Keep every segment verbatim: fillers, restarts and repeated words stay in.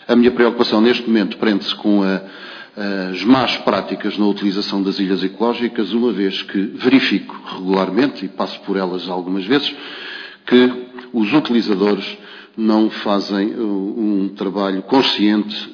A minha preocupação neste momento prende-se com a, as más práticas na utilização das ilhas ecológicas, uma vez que verifico regularmente, e passo por elas algumas vezes, que os utilizadores não fazem um trabalho consciente,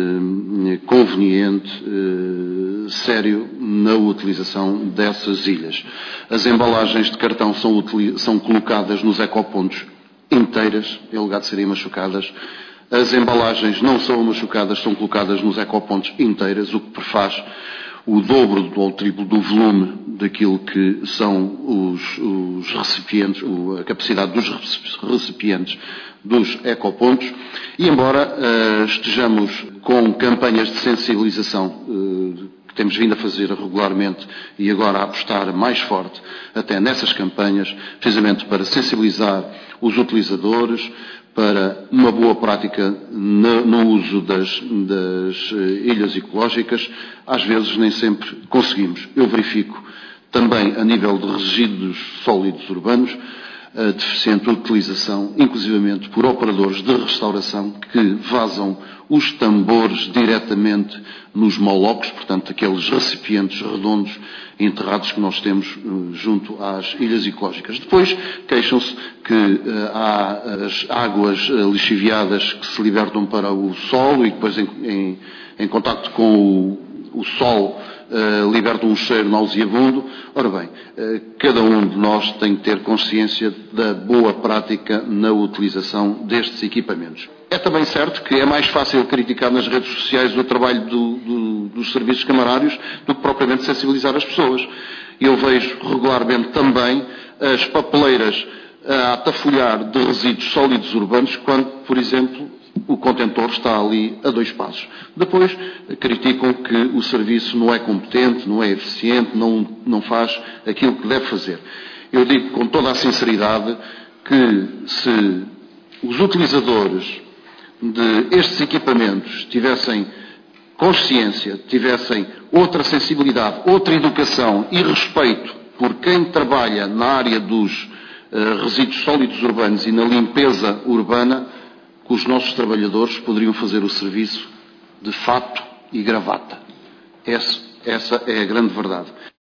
eh, conveniente, eh, sério na utilização dessas ilhas. As embalagens de cartão são, são colocadas nos ecopontos inteiras, em lugar de serem machucadas. As embalagens não são machucadas, são colocadas nos ecopontos inteiras, o que prefaz o dobro ou o triplo do volume daquilo que são os, os recipientes, a capacidade dos recipientes dos ecopontos. E embora uh, estejamos com campanhas de sensibilização uh, que temos vindo a fazer regularmente e agora a apostar mais forte até nessas campanhas, precisamente para sensibilizar os utilizadores, para uma boa prática no, no uso das, das ilhas ecológicas, às vezes nem sempre conseguimos. Eu verifico também, a nível de resíduos sólidos urbanos, a deficiente utilização, inclusivamente por operadores de restauração, que vazam os tambores diretamente nos molocos, portanto, aqueles recipientes redondos enterrados que nós temos junto às ilhas ecológicas. Depois, queixam-se que uh, há as águas uh, lixiviadas que se libertam para o solo e depois, em, em, em contacto com o, o sol, Uh, libertam um cheiro nauseabundo. Ora bem, uh, cada um de nós tem que ter consciência da boa prática na utilização destes equipamentos. É também certo que é mais fácil criticar nas redes sociais o trabalho do, do, dos serviços camarários do que propriamente sensibilizar as pessoas. Eu vejo regularmente também as papeleiras a atafolhar de resíduos sólidos urbanos quando, por exemplo, o contentor está ali a dois passos. Depois criticam que o serviço não é competente, não é eficiente, não, não faz aquilo que deve fazer. Eu digo com toda a sinceridade que se os utilizadores de estes equipamentos tivessem consciência, tivessem outra sensibilidade, outra educação e respeito por quem trabalha na área dos uh, resíduos sólidos urbanos e na limpeza urbana, que os nossos trabalhadores poderiam fazer o serviço de fato e gravata. Essa, essa é a grande verdade.